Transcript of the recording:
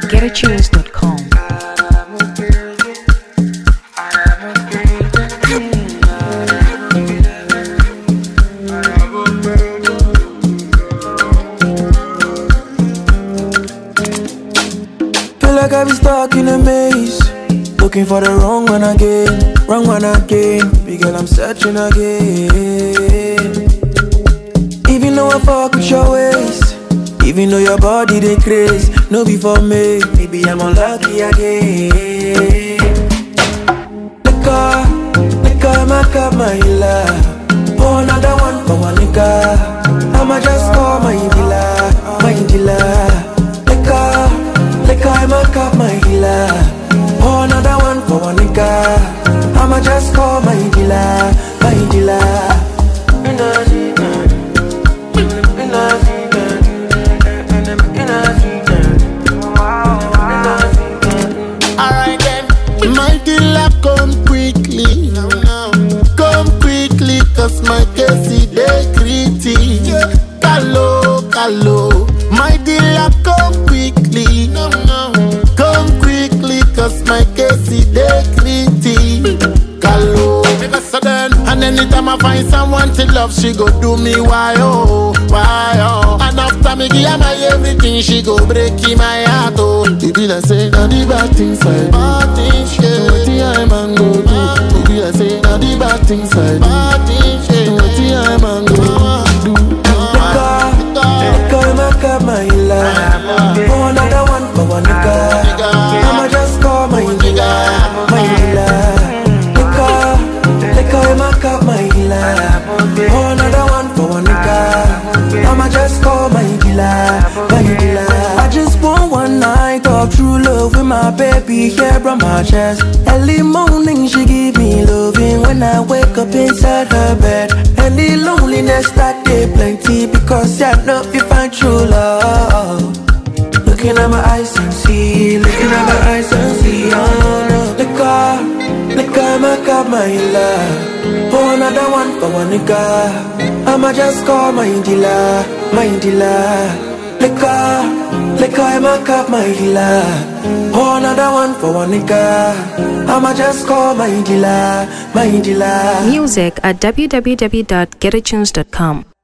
www.getatunes.com. Feel like I be stuck in a maze, looking for the wrong one again. Big girl, I'm searching again. Even though I fuck with your ways, even though your body they craze, no be for me, maybe I'm unlucky again. Nigga, my love, pour another one for one nigga. I'ma just call my dealer. Nigga, I'ma cut my dealer. Pour another one for one nigga. I'ma just call my dealer. Alright then, my dealer come quickly. Come quickly, cause my case is gritty. Kalo, my dealer come quickly. Come quickly, cause my case is gritty. Kalo, and anytime I find someone to love, she go do me why oh. And after me give her my everything, she go break in my heart oh. It be like say now the bad things I do, what the I'm and go do. It be like say now the bad things I do, what the I'm and go do. Nigga, I'ma cut my love. Pour another one for one nigga. I'ma just call my dealer. I'ma cut my love. Pour another one for one nigga. I'ma just call my dealer. I just want one night of true love with my baby hair on my chest. Early morning she give me loving when I wake up inside her bed. And the loneliness that they plenty because I know you find true love. Looking at my eyes and see, oh no. Nigga, I'ma cut my love. Pour another one for one nigga. I'ma just call my dealer. Nigga, I'ma cut my dealer. Pour another one for one nigga. I'ma just call my dealer. Music at www.getatunes.com.